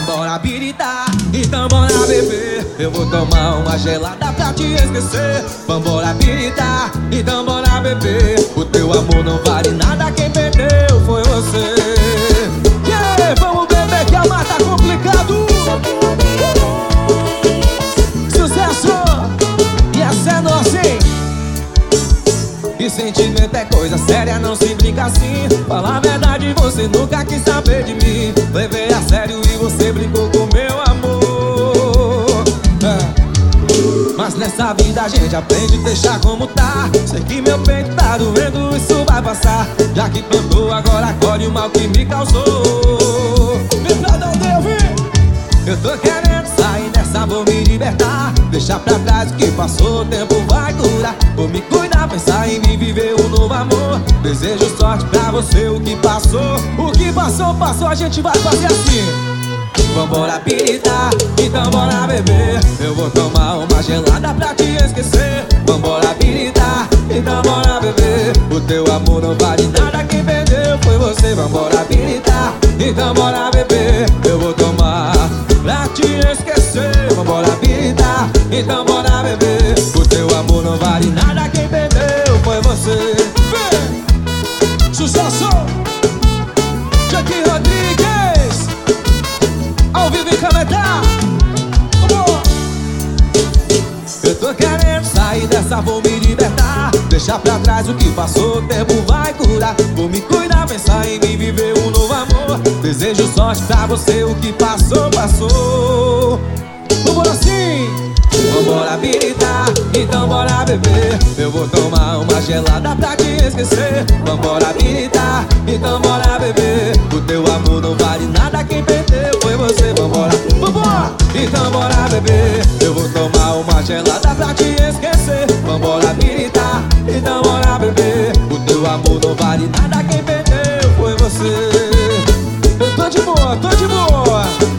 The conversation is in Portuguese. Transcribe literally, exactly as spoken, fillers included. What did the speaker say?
Vambora habilitar, então bora beber. Eu vou tomar uma gelada pra te esquecer. Vambora habilitar, então bora beber. O teu amor não vale nada, quem perdeu foi você. Yeah, vamos beber que a mar tá complicado. Sucesso! E essa é nossa, hein? E sentimento é coisa séria, não se brinca assim. Fala a verdade, você nunca quis saber de mim. Levei a sério e você brincou com meu amor. É. Mas nessa vida a gente aprende a deixar como tá. Sei que meu peito tá doendo, isso vai passar. Já que plantou, agora colhe o mal que me causou. Me prada o Deus, eu tô querendo sair dessa, vou me libertar. Deixar pra trás o que passou, o tempo vai curar. Vou me cuidar, pensar em mim, viver um novo amor. Desejo sorte pra você, o que passou. O que passou, passou, a gente vai fazer assim. Vambora habilitar, então bora beber. Eu vou tomar uma gelada pra te esquecer. Vambora habilitar, então bora beber. O teu amor não vale nada, quem perdeu foi você. Vambora habilitar, então bora beber. Eu vou tomar pra te esquecer. Vambora habilitar, então bora beber. O teu amor não vale nada, quem perdeu foi você. Vem! Sucesso! Jackie Rodrigues, ao vivo em Cametá. Eu tô querendo sair dessa, vou me libertar. Deixar pra trás o que passou, o tempo vai curar. Vou me cuidar, pensar em mim, viver um novo amor. Desejo sorte pra você, o que passou, passou. Vambora assim! Vambora habilitar, então bora beber. Eu vou tomar uma gelada pra te esquecer. Vambora habilitar, então bora beber. O teu amor não vale nada, quem perdeu foi você. Vambora, vambora, então bora beber. Eu vou tomar uma gelada pra te esquecer. Vambora habilitar, então bora beber. O teu amor não vale nada, quem perdeu foi você. Eu tô de boa, tô de boa.